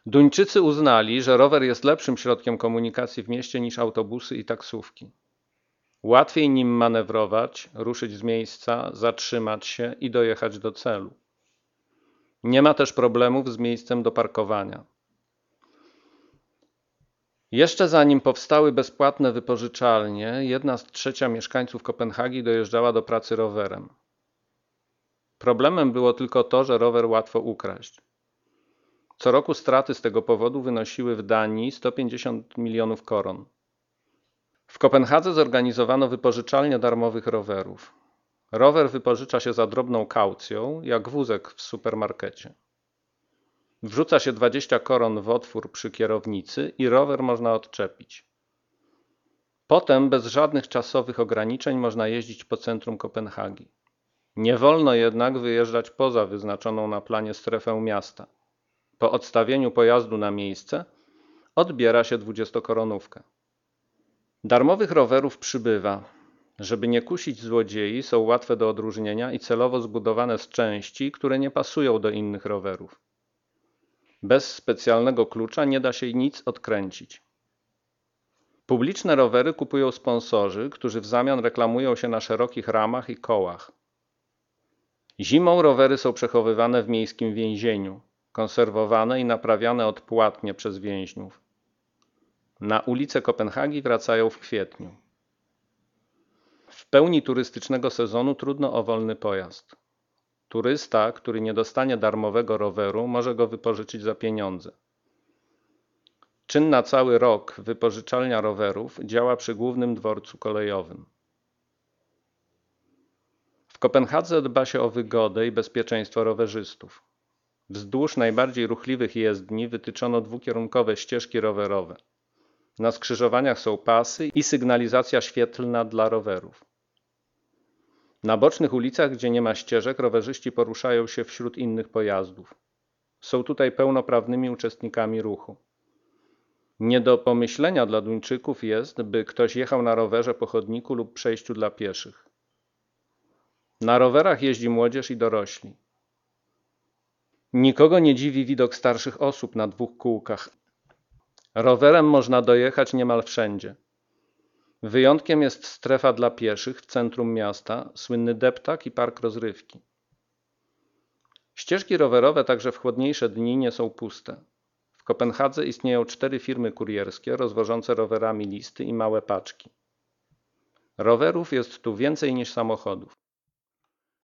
Duńczycy uznali, że rower jest lepszym środkiem komunikacji w mieście niż autobusy i taksówki. Łatwiej nim manewrować, ruszyć z miejsca, zatrzymać się i dojechać do celu. Nie ma też problemów z miejscem do parkowania. Jeszcze zanim powstały bezpłatne wypożyczalnie, 1/3 mieszkańców Kopenhagi dojeżdżała do pracy rowerem. Problemem było tylko to, że rower łatwo ukraść. Co roku straty z tego powodu wynosiły w Danii 150 milionów koron. W Kopenhadze zorganizowano wypożyczalnię darmowych rowerów. Rower wypożycza się za drobną kaucją, jak wózek w supermarkecie. Wrzuca się 20 koron w otwór przy kierownicy i rower można odczepić. Potem bez żadnych czasowych ograniczeń można jeździć po centrum Kopenhagi. Nie wolno jednak wyjeżdżać poza wyznaczoną na planie strefę miasta. Po odstawieniu pojazdu na miejsce odbiera się 20-koronówkę. Darmowych rowerów przybywa. Żeby nie kusić złodziei, są łatwe do odróżnienia i celowo zbudowane z części, które nie pasują do innych rowerów. Bez specjalnego klucza nie da się nic odkręcić. Publiczne rowery kupują sponsorzy, którzy w zamian reklamują się na szerokich ramach i kołach. Zimą rowery są przechowywane w miejskim więzieniu, konserwowane i naprawiane odpłatnie przez więźniów. Na ulice Kopenhagi wracają w kwietniu. W pełni turystycznego sezonu trudno o wolny pojazd. Turysta, który nie dostanie darmowego roweru, może go wypożyczyć za pieniądze. Czynna cały rok wypożyczalnia rowerów działa przy głównym dworcu kolejowym. W Kopenhadze dba się o wygodę i bezpieczeństwo rowerzystów. Wzdłuż najbardziej ruchliwych jezdni wytyczono dwukierunkowe ścieżki rowerowe. Na skrzyżowaniach są pasy i sygnalizacja świetlna dla rowerów. Na bocznych ulicach, gdzie nie ma ścieżek, rowerzyści poruszają się wśród innych pojazdów. Są tutaj pełnoprawnymi uczestnikami ruchu. Nie do pomyślenia dla Duńczyków jest, by ktoś jechał na rowerze po chodniku lub przejściu dla pieszych. Na rowerach jeździ młodzież i dorośli. Nikogo nie dziwi widok starszych osób na 2 kółkach. Rowerem można dojechać niemal wszędzie. Wyjątkiem jest strefa dla pieszych w centrum miasta, słynny deptak i park rozrywki. Ścieżki rowerowe także w chłodniejsze dni nie są puste. W Kopenhadze istnieją 4 firmy kurierskie rozwożące rowerami listy i małe paczki. Rowerów jest tu więcej niż samochodów.